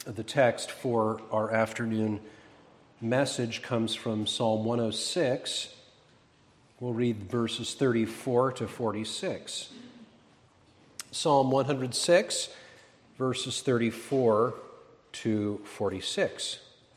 The text for our afternoon message comes from Psalm 106. We'll read verses 34 to 46. Psalm 106, verses 34 to 46.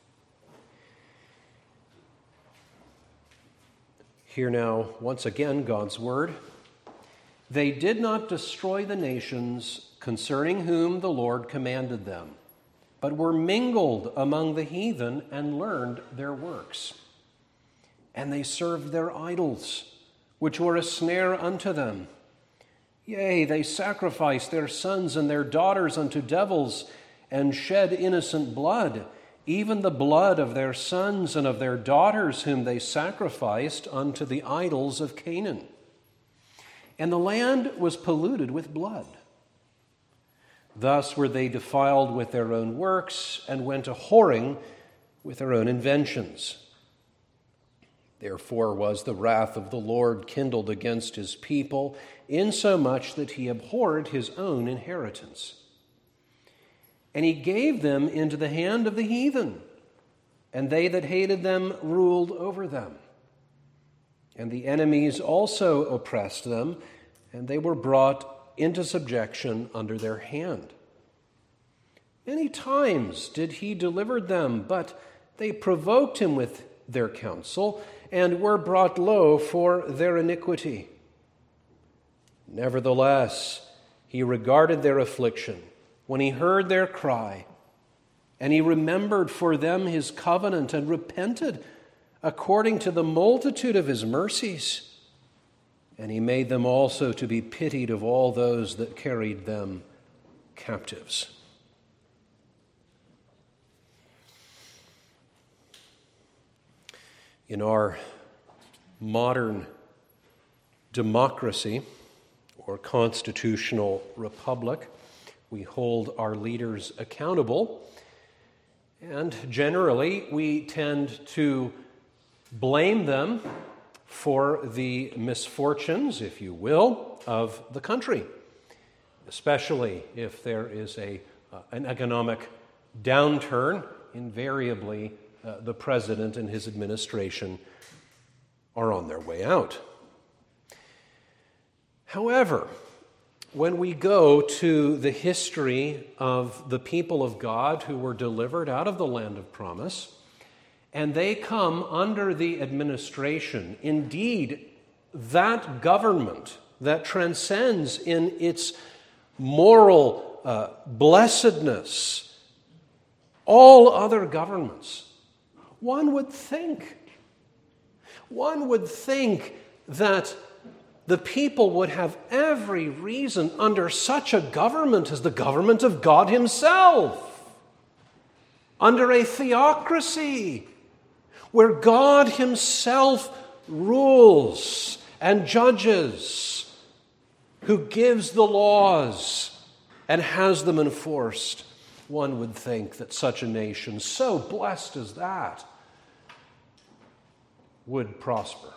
Hear now, once again, God's word. They did not destroy the nations concerning whom the Lord commanded them, but were mingled among the heathen and learned their works. And they served their idols, which were a snare unto them. Yea, they sacrificed their sons and their daughters unto devils, and shed innocent blood, even the blood of their sons and of their daughters, whom they sacrificed unto the idols of Canaan. And the land was polluted with blood. Thus were they defiled with their own works, and went a whoring with their own inventions. Therefore was the wrath of the Lord kindled against his people, insomuch that he abhorred his own inheritance. And he gave them into the hand of the heathen, and they that hated them ruled over them. And the enemies also oppressed them, and they were brought into subjection under their hand. Many times did he deliver them, but they provoked him with their counsel, and were brought low for their iniquity. Nevertheless, he regarded their affliction when he heard their cry, and he remembered for them his covenant, and repented according to the multitude of his mercies. And he made them also to be pitied of all those that carried them captives. In our modern democracy or constitutional republic, we hold our leaders accountable, and generally we tend to blame them for the misfortunes, if you will, of the country, especially if there is an economic downturn. Invariably, the president and his administration are on their way out. However, when we go to the history of the people of God who were delivered out of the land of promise, and they come under the administration, indeed, that government that transcends in its moral blessedness all other governments, one would think that the people would have every reason under such a government as the government of God himself, under a theocracy where God himself rules and judges, who gives the laws and has them enforced. One would think that such a nation, so blessed as that, would prosper,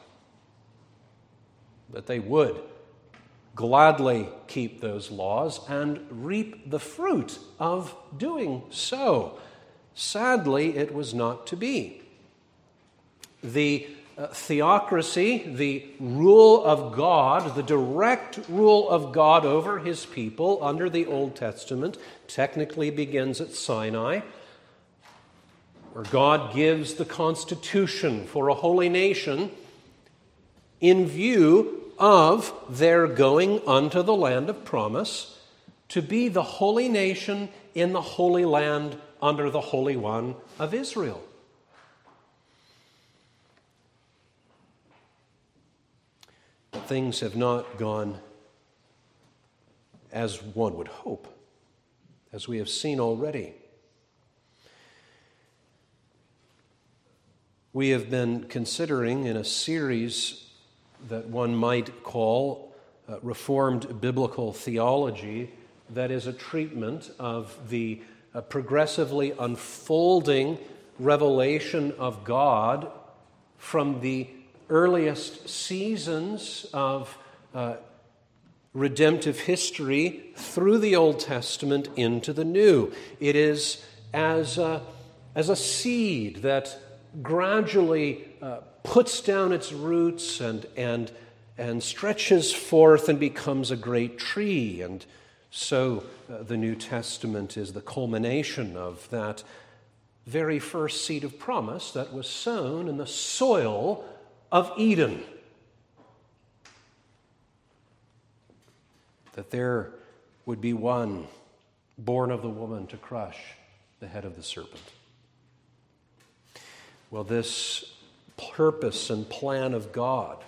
that they would gladly keep those laws and reap the fruit of doing so. Sadly, it was not to be. The theocracy, the rule of God, the direct rule of God over his people under the Old Testament, technically begins at Sinai, where God gives the constitution for a holy nation in view of their going unto the land of promise to be the holy nation in the holy land under the Holy One of Israel. But things have not gone as one would hope, as we have seen already. We have been considering in a series that one might call Reformed Biblical Theology, that is a treatment of the progressively unfolding revelation of God from the earliest seasons of redemptive history through the Old Testament into the New. It is as a seed that gradually puts down its roots and stretches forth and becomes a great tree. And so the New Testament is the culmination of that very first seed of promise that was sown in the soil of Eden. That there would be one born of the woman to crush the head of the serpent. Well, this purpose and plan of God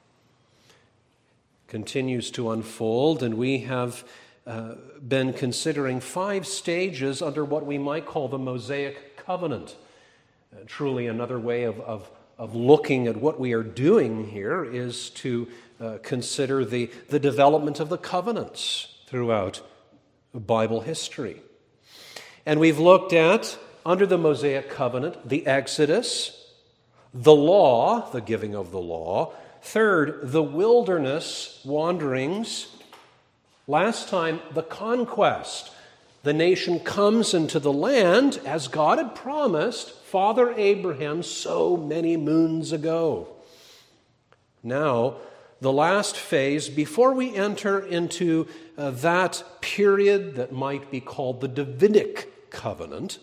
continues to unfold, and we have been considering 5 stages under what we might call the Mosaic Covenant. Truly, another way of looking at what we are doing here is to consider the development of the covenants throughout Bible history. And we've looked at, under the Mosaic Covenant, the Exodus, the law, the giving of the law. Third, the wilderness wanderings. Last time, the conquest. The nation comes into the land as God had promised Father Abraham so many moons ago. Now, the last phase, before we enter into that period that might be called the Davidic covenant,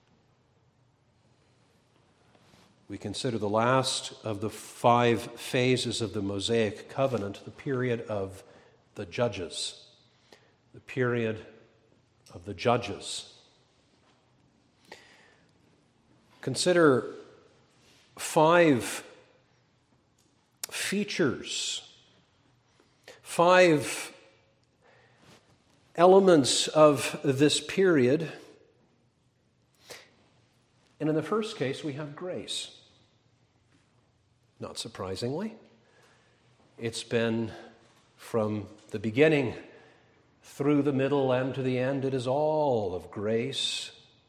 we consider the last of the 5 phases of the Mosaic covenant, the period of the judges. The period of the judges. Consider 5 features, 5 elements of this period. And in the first case, we have grace. Not surprisingly, it's been from the beginning through the middle and to the end, it is all of grace.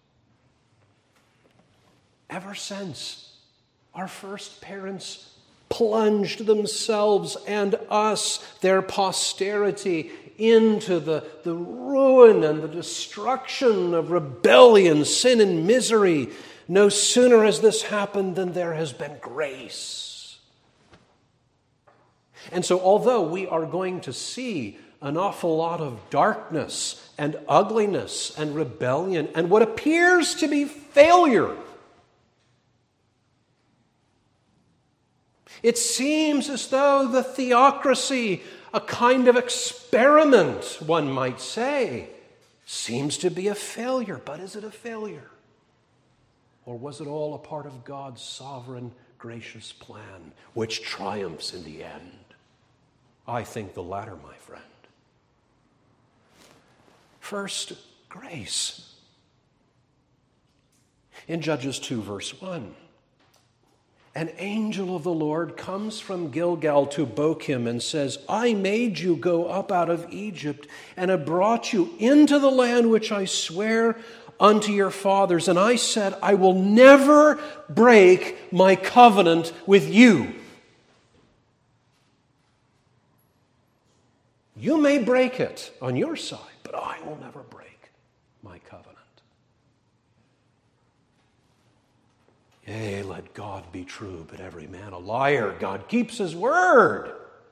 Ever since our first parents plunged themselves and us, their posterity, into the ruin and the destruction of rebellion, sin, and misery, no sooner has this happened than there has been grace. And so, although we are going to see an awful lot of darkness and ugliness and rebellion and what appears to be failure, it seems as though the theocracy, a kind of experiment, one might say, seems to be a failure. But is it a failure? Or was it all a part of God's sovereign, gracious plan, which triumphs in the end? I think the latter, my friend. First, grace. In Judges 2, verse 1, an angel of the Lord comes from Gilgal to Bochim and says, I made you go up out of Egypt and have brought you into the land which I swear unto your fathers. And I said, I will never break my covenant with you. You may break it on your side, but I will never break my covenant. Yea, let God be true, but every man a liar. God keeps his word.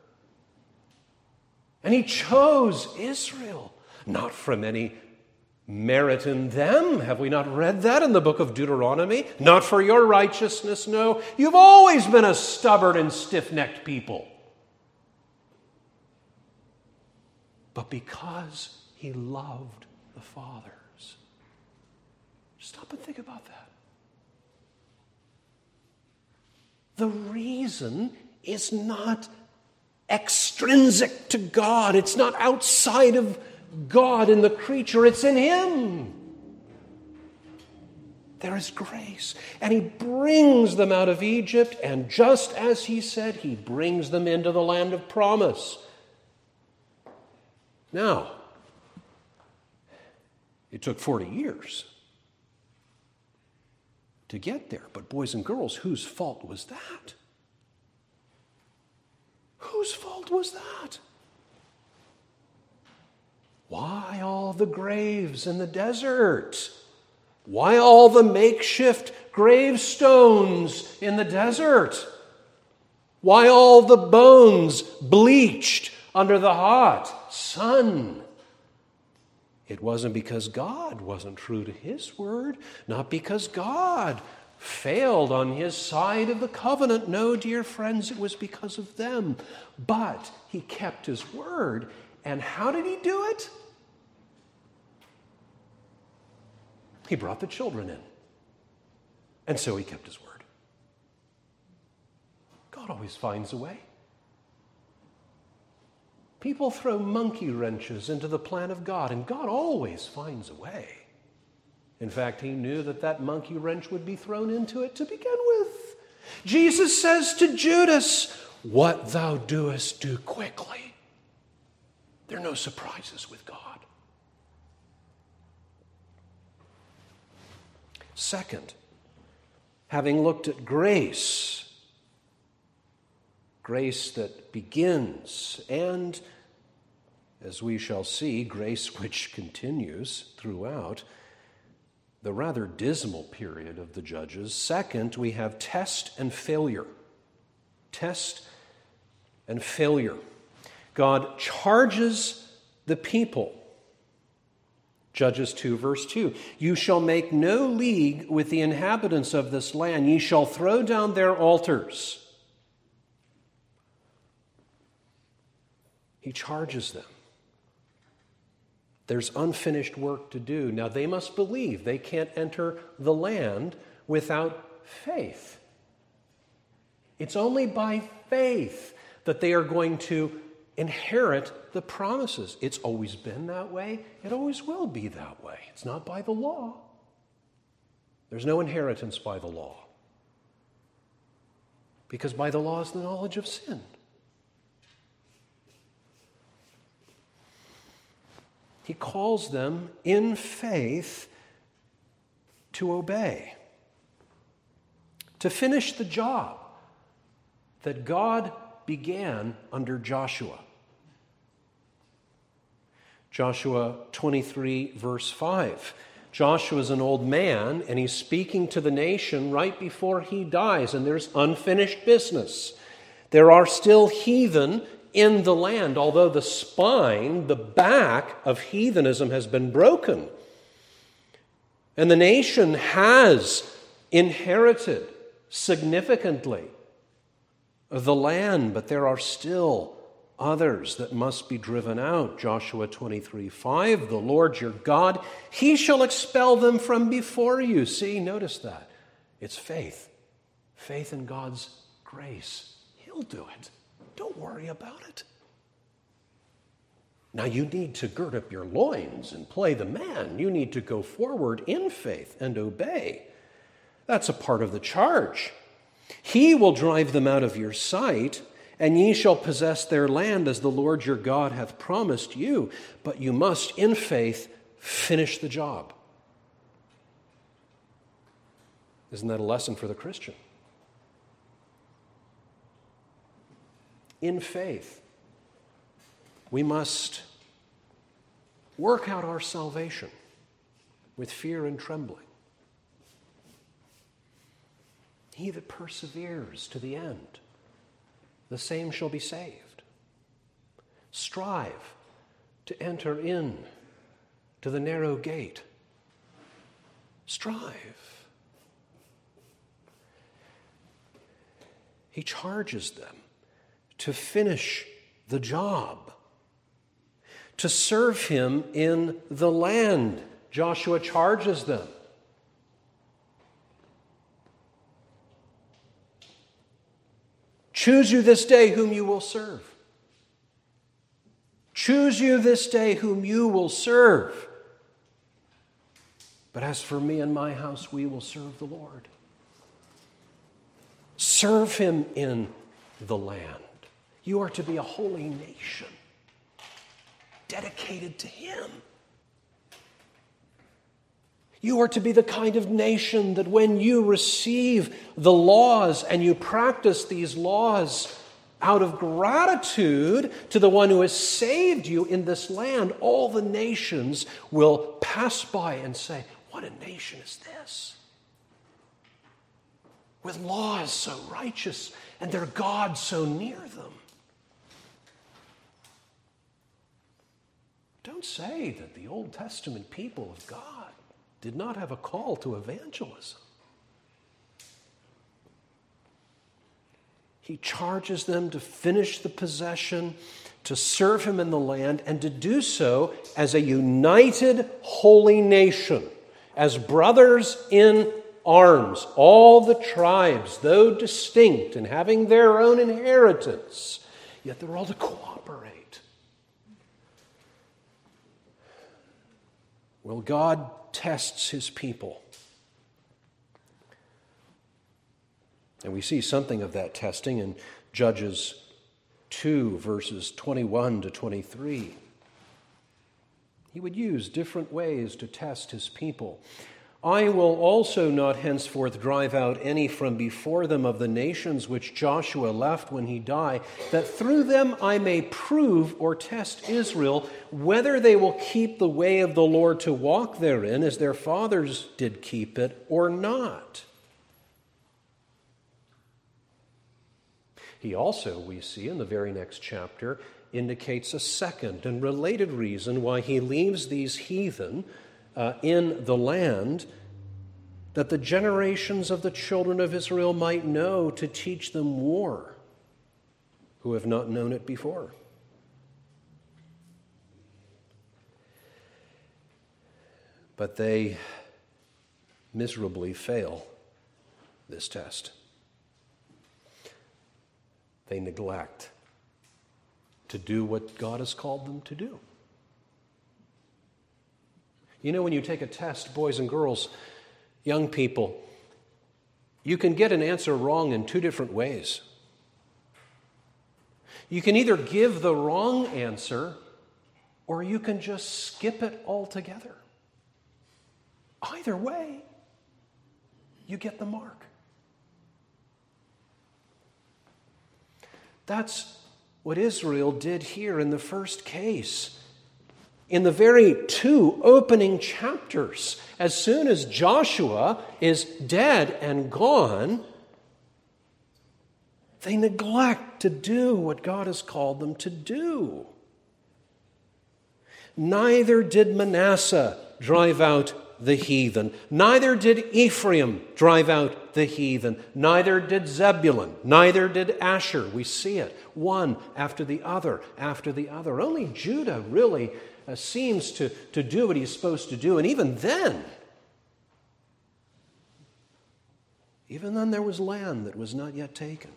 And he chose Israel, not from any merit in them. Have we not read that in the book of Deuteronomy? Not for your righteousness, no. You've always been a stubborn and stiff-necked people. But because he loved the fathers. Stop and think about that. The reason is not extrinsic to God. It's not outside of God in the creature. It's in him. There is grace. And he brings them out of Egypt. And just as he said, he brings them into the land of promise. Now, it took 40 years to get there. But boys and girls, whose fault was that? Whose fault was that? Why all the graves in the desert? Why all the makeshift gravestones in the desert? Why all the bones bleached under the hot sun? It wasn't because God wasn't true to His word, not because God failed on His side of the covenant. No, dear friends, it was because of them. But He kept His word. And how did He do it? He brought the children in. And so He kept His word. God always finds a way. People throw monkey wrenches into the plan of God, and God always finds a way. In fact, He knew that monkey wrench would be thrown into it to begin with. Jesus says to Judas, "What thou doest, do quickly." There are no surprises with God. Second, having looked at grace that begins, and, as we shall see, grace which continues throughout the rather dismal period of the Judges. Second, we have test and failure. Test and failure. God charges the people. Judges 2, verse 2. You shall make no league with the inhabitants of this land. Ye shall throw down their altars. He charges them. There's unfinished work to do. Now, they must believe. They can't enter the land without faith. It's only by faith that they are going to inherit the promises. It's always been that way. It always will be that way. It's not by the law. There's no inheritance by the law. Because by the law is the knowledge of sin. He calls them in faith to obey, to finish the job that God began under Joshua. Joshua 23, verse 5. Joshua's an old man, and he's speaking to the nation right before he dies, and there's unfinished business. There are still heathen in the land, although the spine, the back of heathenism has been broken. And the nation has inherited significantly the land, but there are still others that must be driven out. Joshua 23:5, the Lord your God, He shall expel them from before you. See, notice that. It's faith. Faith in God's grace. He'll do it. Don't worry about it. Now you need to gird up your loins and play the man. You need to go forward in faith and obey. That's a part of the charge. He will drive them out of your sight, and ye shall possess their land as the Lord your God hath promised you. But you must, in faith, finish the job. Isn't that a lesson for the Christian? In faith, we must work out our salvation with fear and trembling. He that perseveres to the end, the same shall be saved. Strive to enter in to the narrow gate. Strive. He charges them to finish the job, to serve Him in the land. Joshua charges them. Choose you this day whom you will serve. Choose you this day whom you will serve. But as for me and my house, we will serve the Lord. Serve Him in the land. You are to be a holy nation, dedicated to Him. You are to be the kind of nation that when you receive the laws and you practice these laws out of gratitude to the one who has saved you in this land, all the nations will pass by and say, "What What a nation is this? With laws so righteous and their God so near them. Don't say that the Old Testament people of God did not have a call to evangelism. He charges them to finish the possession, to serve him in the land, and to do so as a united holy nation, as brothers in arms, all the tribes, though distinct and having their own inheritance, yet they're all to cooperate. Well, God tests his people. And we see something of that testing in Judges 2, verses 21 to 23. He would use different ways to test his people. I will also not henceforth drive out any from before them of the nations which Joshua left when he died, that through them I may prove or test Israel, whether they will keep the way of the Lord to walk therein, as their fathers did keep it, or not. He also, we see in the very next chapter, indicates a second and related reason why he leaves these heathen in the land, that the generations of the children of Israel might know to teach them war, who have not known it before. But they miserably fail this test. They neglect to do what God has called them to do. You know, when you take a test, boys and girls, young people, you can get an answer wrong in two different ways. You can either give the wrong answer, or you can just skip it altogether. Either way, you get the mark. That's what Israel did here in the first case. In the very two opening chapters, as soon as Joshua is dead and gone, they neglect to do what God has called them to do. Neither did Manasseh drive out the heathen. Neither did Ephraim drive out the heathen. Neither did Zebulun. Neither did Asher. We see it, one after the other, after the other. Only Judah really seems to do what he's supposed to do. And even then there was land that was not yet taken.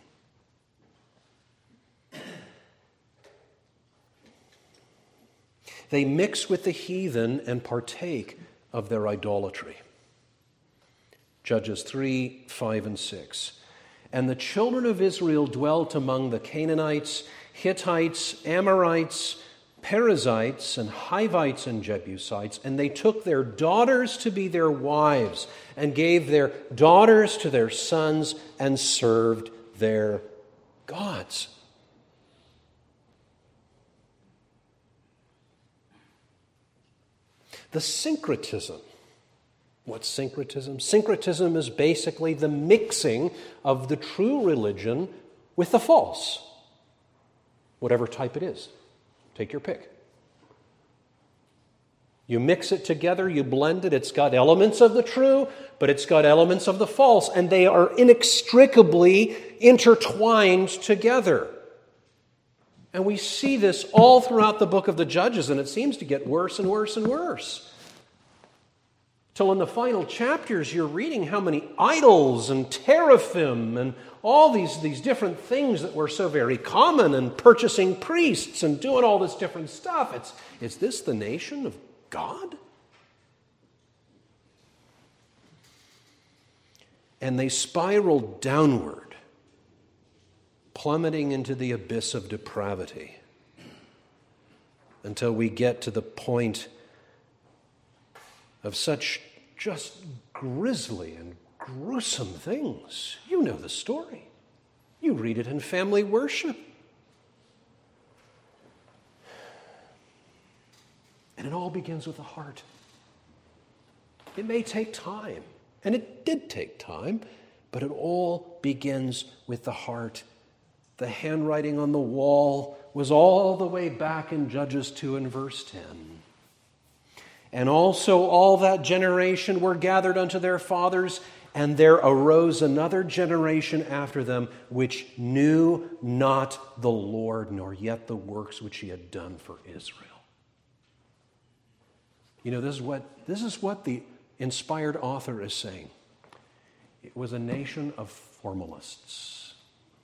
They mix with the heathen and partake of their idolatry. Judges 3, 5, and 6. And the children of Israel dwelt among the Canaanites, Hittites, Amorites, Perizzites, and Hivites, and Jebusites, and they took their daughters to be their wives, and gave their daughters to their sons, and served their gods. The syncretism. What's syncretism? Syncretism is basically the mixing of the true religion with the false, whatever type it is. Take your pick. You mix it together, you blend it. It's got elements of the true, but it's got elements of the false, and they are inextricably intertwined together. And we see this all throughout the book of the Judges, and it seems to get worse and worse and worse. Till in the final chapters, you're reading how many idols and teraphim and all these different things that were so very common, and purchasing priests and doing all this different stuff. Is this the nation of God? And they spiraled downward, plummeting into the abyss of depravity, until we get to the point of such just grisly and gruesome things. You know the story. You read it in family worship. And it all begins with the heart. It may take time, and it did take time, but it all begins with the heart. The handwriting on the wall was all the way back in Judges 2 and verse 10. And also all that generation were gathered unto their fathers, and there arose another generation after them, which knew not the Lord, nor yet the works which he had done for Israel. You know, this is what the inspired author is saying. It was a nation of formalists.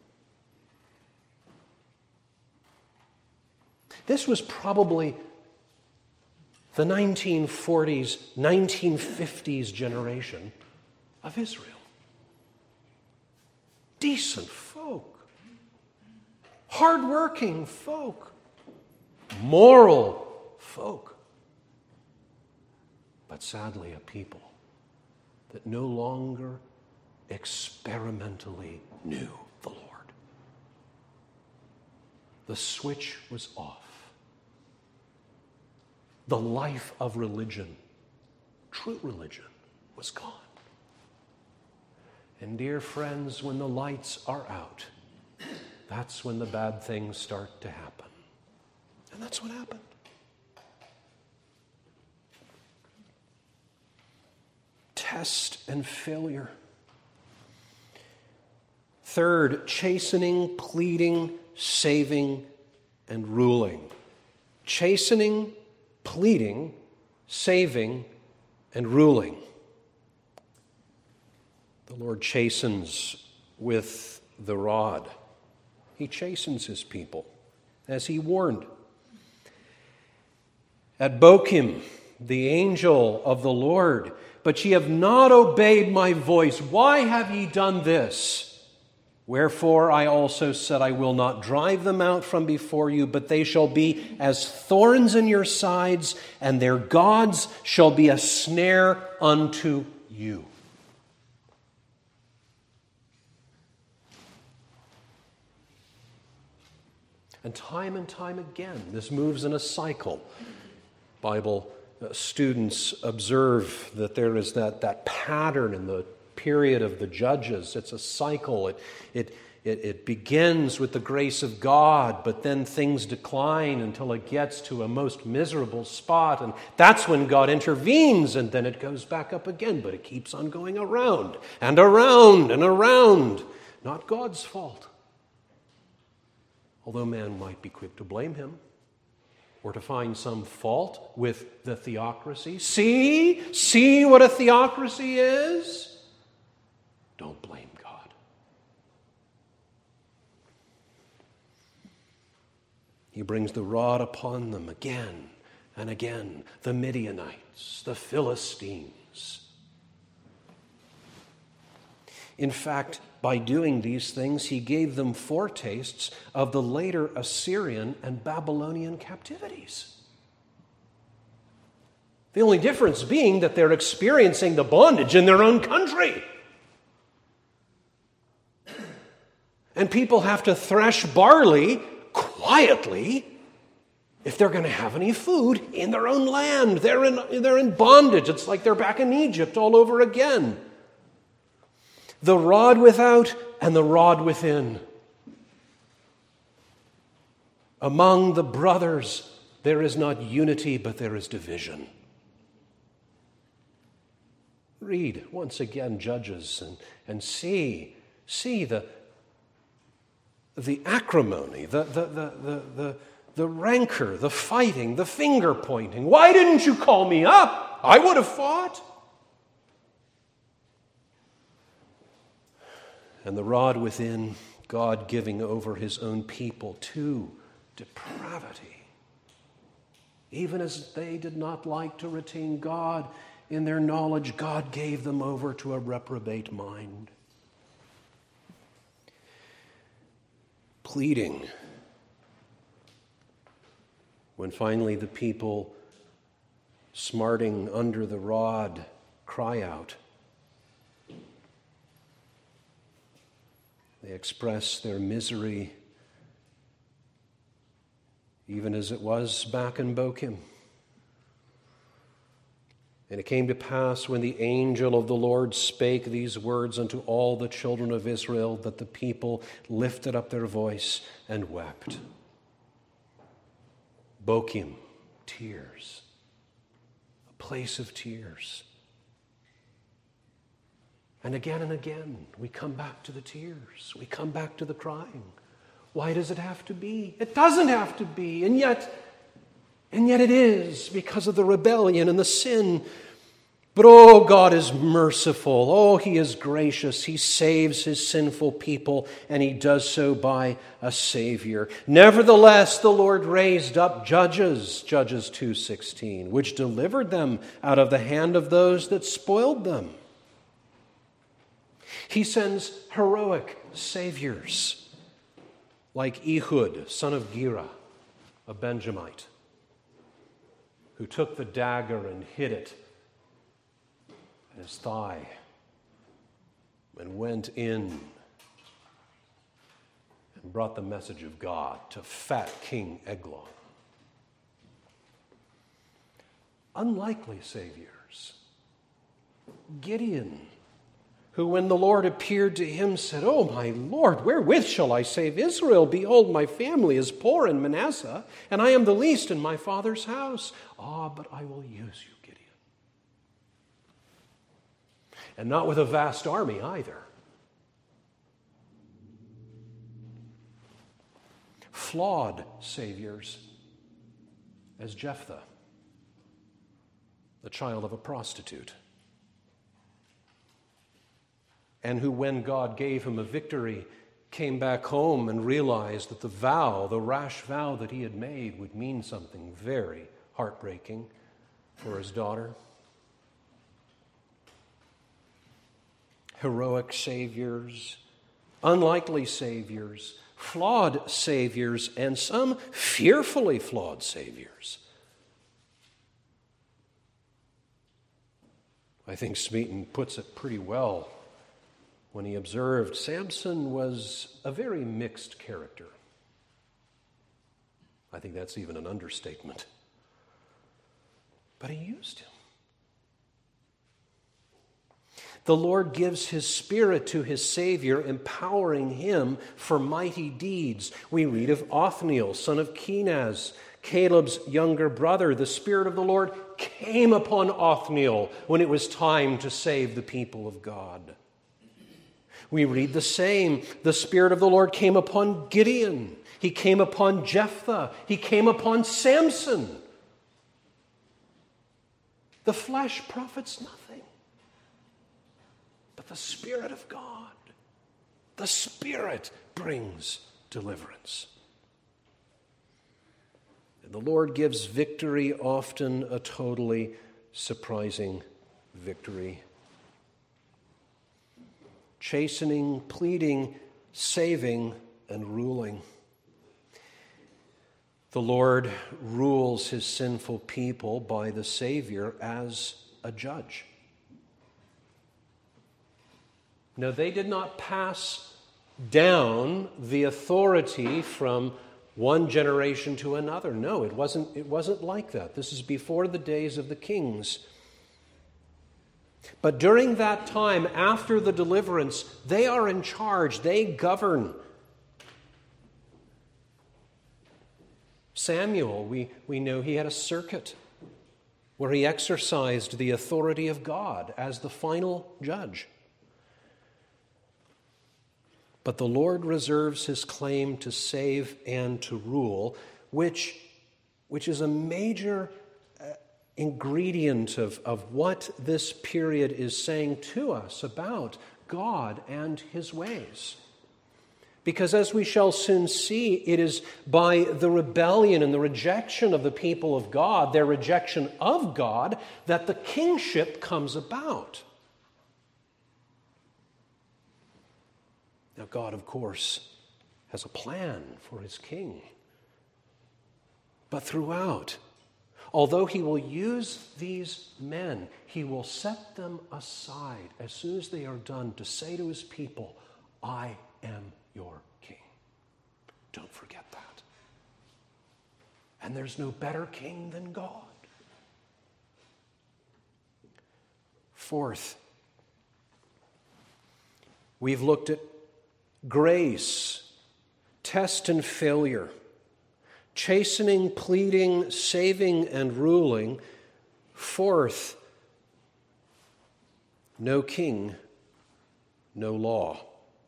This was probably the 1940s, 1950s generation of Israel. Decent folk, hardworking folk, moral folk, but sadly a people that no longer experimentally knew the Lord. The switch was off. The life of religion, true religion, was gone. And dear friends, when the lights are out, that's when the bad things start to happen. And that's what happened. Test and failure. Third, chastening, pleading, saving, and ruling. Chastening, pleading, saving, and ruling. The Lord chastens with the rod. He chastens his people, as he warned. At Bochim, the angel of the Lord, but ye have not obeyed my voice. Why have ye done this? Wherefore I also said, I will not drive them out from before you, but they shall be as thorns in your sides, and their gods shall be a snare unto you. And time again, this moves in a cycle. Bible students observe that there is that pattern in the period of the Judges. It's a cycle. It begins with the grace of God, but then things decline until it gets to a most miserable spot, and that's when God intervenes, and then it goes back up again, but it keeps on going around and around and around. Not God's fault. Although man might be quick to blame him or to find some fault with the theocracy. See what a theocracy is? Don't blame God. He brings the rod upon them again and again. The Midianites, the Philistines. In fact, by doing these things, he gave them foretastes of the later Assyrian and Babylonian captivities. The only difference being that they're experiencing the bondage in their own country. And people have to thresh barley quietly if they're going to have any food in their own land. They're in bondage. It's like they're back in Egypt all over again. The rod without and the rod within. Among the brothers, there is not unity, but there is division. Read once again Judges and see the acrimony, the rancor, the fighting, the finger pointing. Why didn't you call me up? I would have fought. And the rod within, God giving over his own people to depravity. Even as they did not like to retain God in their knowledge, God gave them over to a reprobate mind. Pleading. When finally the people, smarting under the rod, cry out. They express their misery, even as it was back in Bochim. And it came to pass when the angel of the Lord spake these words unto all the children of Israel that the people lifted up their voice and wept. Bokim, tears. A place of tears. And again, we come back to the tears. We come back to the crying. Why does it have to be? It doesn't have to be. And yet it is because of the rebellion and the sin. But oh, God is merciful. Oh, He is gracious. He saves His sinful people, and He does so by a Savior. Nevertheless, the Lord raised up judges, Judges 2:16, which delivered them out of the hand of those that spoiled them. He sends heroic saviors like Ehud, son of Gera, a Benjamite, who took the dagger and hid it in his thigh and went in and brought the message of God to fat King Eglon. Unlikely saviors. Gideon, who when the Lord appeared to him said, "Oh, my Lord, wherewith shall I save Israel? Behold, my family is poor in Manasseh, and I am the least in my father's house. Ah, but I will use you, Gideon." And not with a vast army either. Flawed saviors as Jephthah, the child of a prostitute, and who, when God gave him a victory, came back home and realized that the rash vow that he had made would mean something very heartbreaking for his daughter. Heroic saviors, unlikely saviors, flawed saviors, and some fearfully flawed saviors. I think Smeaton puts it pretty well when he observed Samson was a very mixed character. I think that's even an understatement. But he used him. The Lord gives His Spirit to His Savior, empowering him for mighty deeds. We read of Othniel, son of Kenaz, Caleb's younger brother. The Spirit of the Lord came upon Othniel when it was time to save the people of God. We read the same. The Spirit of the Lord came upon Gideon. He came upon Jephthah. He came upon Samson. The flesh profits nothing. But the Spirit of God, the Spirit brings deliverance. And the Lord gives victory, often a totally surprising victory. Chastening, pleading, saving, and ruling. The Lord rules His sinful people by the Savior as a judge. No, they did not pass down the authority from one generation to another. No, it wasn't like that. This is before the days of the kings. But during that time, after the deliverance, they are in charge. They govern. Samuel, we know he had a circuit where he exercised the authority of God as the final judge. But the Lord reserves His claim to save and to rule, which is a major ingredient of what this period is saying to us about God and His ways. Because as we shall soon see, it is by the rebellion and the rejection of the people of God, their rejection of God, that the kingship comes about. Now, God, of course, has a plan for His king. But throughout, although He will use these men, He will set them aside as soon as they are done to say to His people, "I am your king." Don't forget that. And there's no better king than God. Fourth, we've looked at grace, test and failure, chastening, pleading, saving, and ruling. Fourth, no king, no law.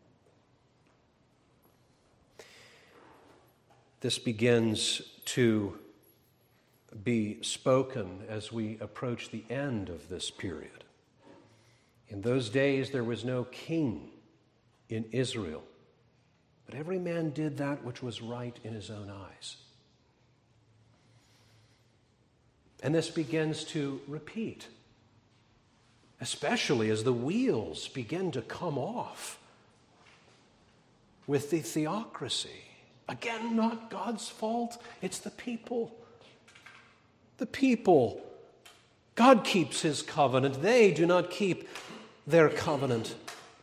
This begins to be spoken as we approach the end of this period. In those days, there was no king in Israel, but every man did that which was right in his own eyes. And this begins to repeat, especially as the wheels begin to come off with the theocracy. Again, not God's fault, it's the people. The people. God keeps his covenant. They do not keep their covenant.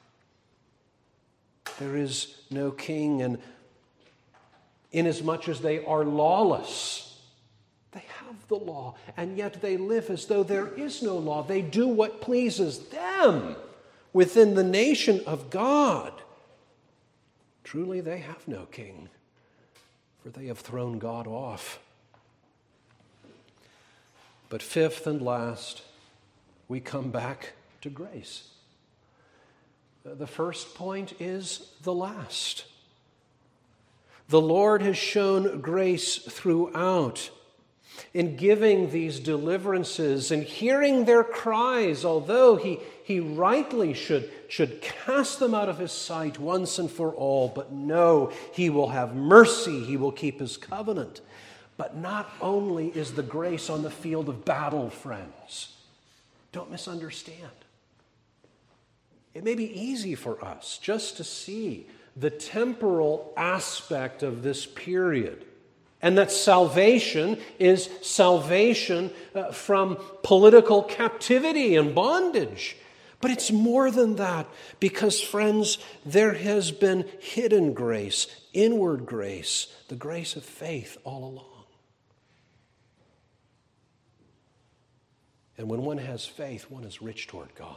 There is no king, and inasmuch as they are lawless, they have the law, and yet they live as though there is no law. They do what pleases them within the nation of God. Truly, they have no king, for they have thrown God off. But fifth and last, we come back to grace. The first point is the last. The Lord has shown grace throughout in giving these deliverances and hearing their cries, although he rightly should cast them out of his sight once and for all. But no, he will have mercy. He will keep his covenant. But not only is the grace on the field of battle, friends. Don't misunderstand. It may be easy for us just to see the temporal aspect of this period, and that salvation is salvation from political captivity and bondage. But it's more than that, because, friends, there has been hidden grace, inward grace, the grace of faith all along. And when one has faith, one is rich toward God.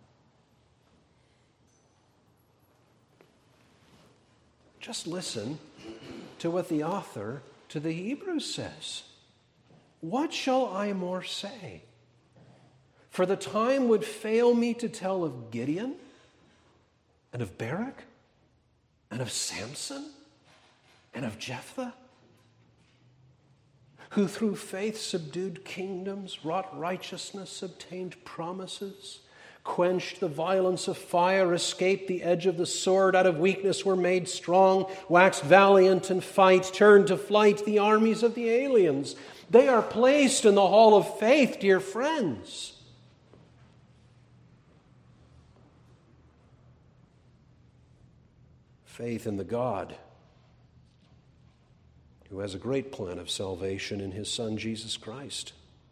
Just listen to what the author to the Hebrews says. What shall I more say? For the time would fail me to tell of Gideon and of Barak and of Samson and of Jephthah, who through faith subdued kingdoms, wrought righteousness, obtained promises, quenched the violence of fire, escaped the edge of the sword, out of weakness were made strong, waxed valiant in fight, turned to flight the armies of the aliens. They are placed in the hall of faith, dear friends. Faith in the God who has a great plan of salvation in his Son, Jesus Christ.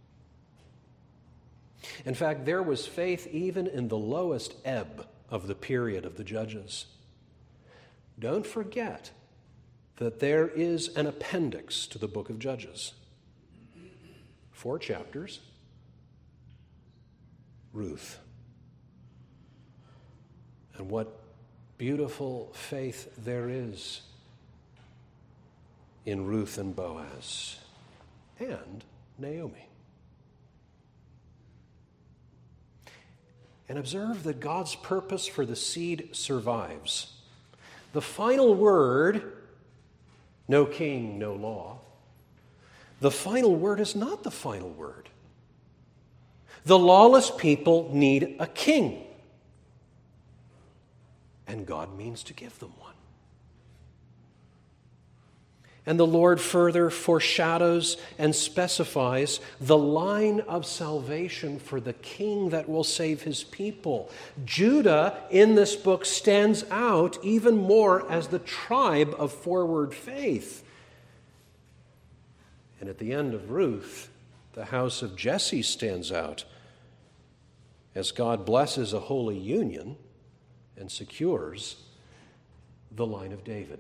In fact, there was faith even in the lowest ebb of the period of the Judges. Don't forget that there is an appendix to the book of Judges. 4 chapters. Ruth. And what beautiful faith there is in Ruth and Boaz and Naomi. And observe that God's purpose for the seed survives. The final word, no king, no law, the final word is not the final word. The lawless people need a king, and God means to give them one. And the Lord further foreshadows and specifies the line of salvation for the king that will save his people. Judah, in this book, stands out even more as the tribe of forward faith. And at the end of Ruth, the house of Jesse stands out as God blesses a holy union and secures the line of David.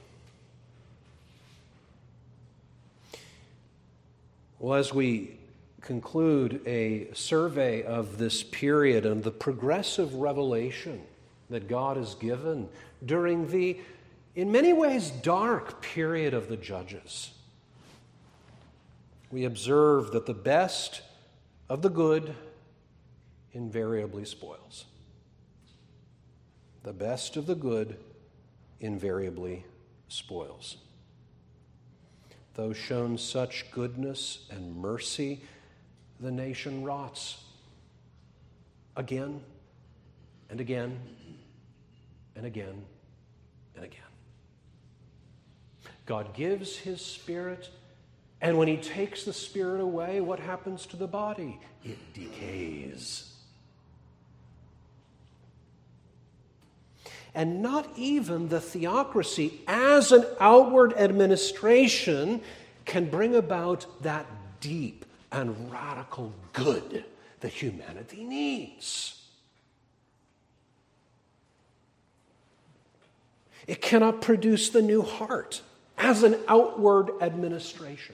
Well, as we conclude a survey of this period and the progressive revelation that God has given during the, in many ways, dark period of the Judges. We observe that the best of the good invariably spoils. The best of the good invariably spoils. Though shown such goodness and mercy, the nation rots again and again and again and again. God gives His Spirit, and when He takes the Spirit away, what happens to the body? It decays. And not even the theocracy as an outward administration can bring about that deep and radical good that humanity needs. It cannot produce the new heart as an outward administration.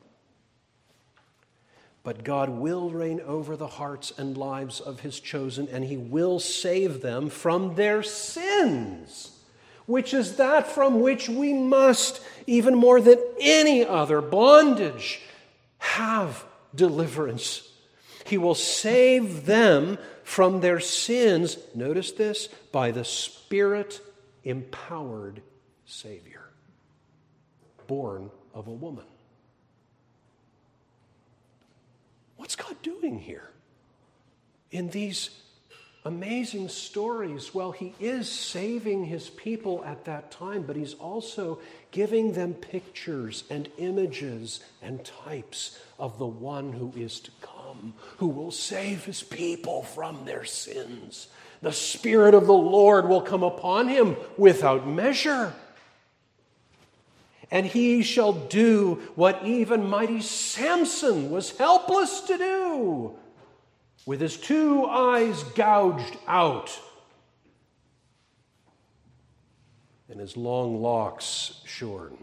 But God will reign over the hearts and lives of His chosen, and He will save them from their sins, which is that from which we must, even more than any other bondage, have deliverance. He will save them from their sins, notice this, by the Spirit-empowered Savior, born of a woman. What's God doing here in these amazing stories? Well, He is saving His people at that time, but He's also giving them pictures and images and types of the one who is to come, who will save His people from their sins. The Spirit of the Lord will come upon Him without measure. And He shall do what even mighty Samson was helpless to do, with his 2 eyes gouged out and his long locks shorn.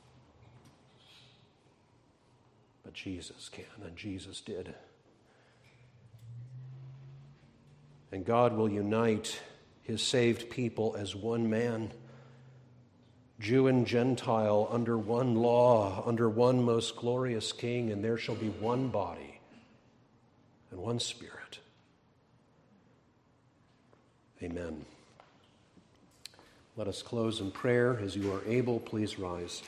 But Jesus can, and Jesus did. And God will unite His saved people as one man, Jew and Gentile, under one law, under one most glorious King, and there shall be one body and one Spirit. Amen. Let us close in prayer. As you are able, please rise.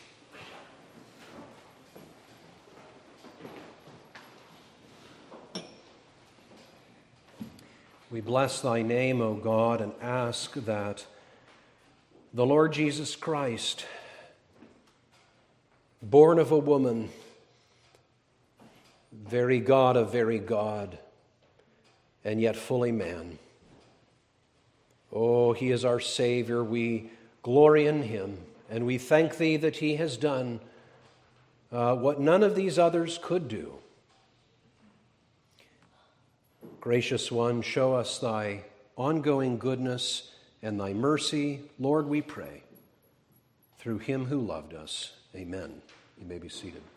We bless Thy name, O God, and ask that the Lord Jesus Christ, born of a woman, very God of very God, and yet fully man. Oh, He is our Savior. We glory in Him, and we thank Thee that He has done what none of these others could do. Gracious One, show us Thy ongoing goodness and Thy mercy, Lord, we pray, through Him who loved us. Amen. You may be seated.